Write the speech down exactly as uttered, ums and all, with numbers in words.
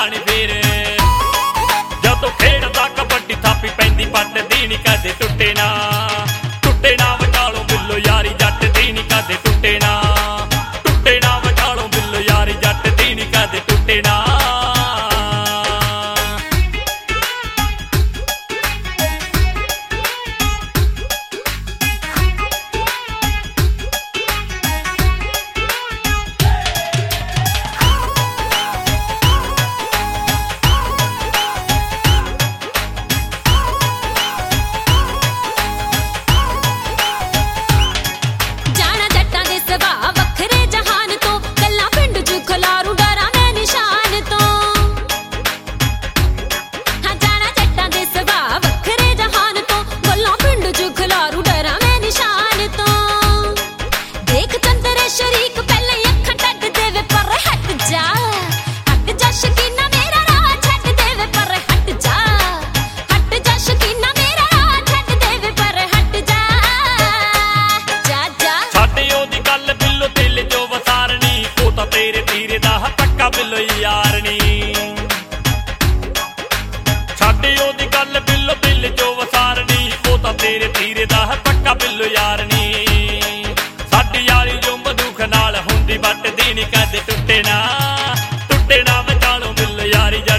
नी फिर जदों खेडदा कबड्डी थापी पैंदी पट दी नी कदे टुटे ना टुटे ना विचालों बिल्लो यारी जट दी नी कदे टुटे ना टुटे ना विचालों बिल्लो यारी जट दी नी कदे टुटे ना। बिल्लो यारनी छाड़े ओदी गल बिल्लो दिल चो वसारनी वो तां तेरे तीरे दा है पक्का बिल्लो यारनी साडी यारी जो मधुख नाल हुंदी बट दी नी कदे टुटे ना टुटे ना विचालों बिल्लो यारी